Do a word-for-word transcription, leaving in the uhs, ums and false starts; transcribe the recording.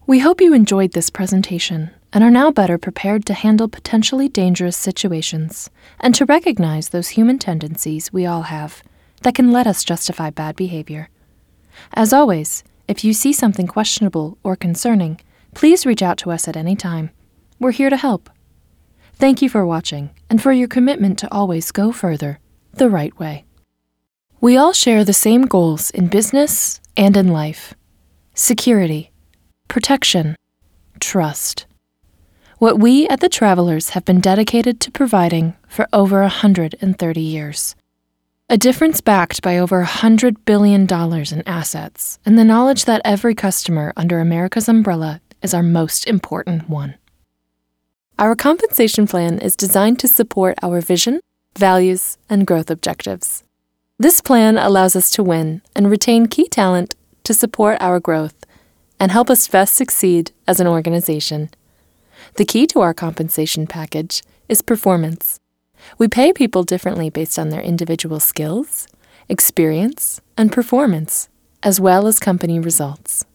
We hope you enjoyed this presentation and are now better prepared to handle potentially dangerous situations and to recognize those human tendencies we all have that can let us justify bad behavior. As always, if you see something questionable or concerning, please reach out to us at any time. We're here to help. Thank you for watching and for your commitment to always go further, the right way. We all share the same goals in business and in life: security, protection, trust. What we at The Travelers have been dedicated to providing for over one hundred thirty years. A difference backed by over one hundred billion dollars in assets and the knowledge that every customer under America's umbrella is our most important one. Our compensation plan is designed to support our vision, values, and growth objectives. This plan allows us to win and retain key talent to support our growth and help us best succeed as an organization. The key to our compensation package is performance. We pay people differently based on their individual skills, experience, and performance, as well as company results.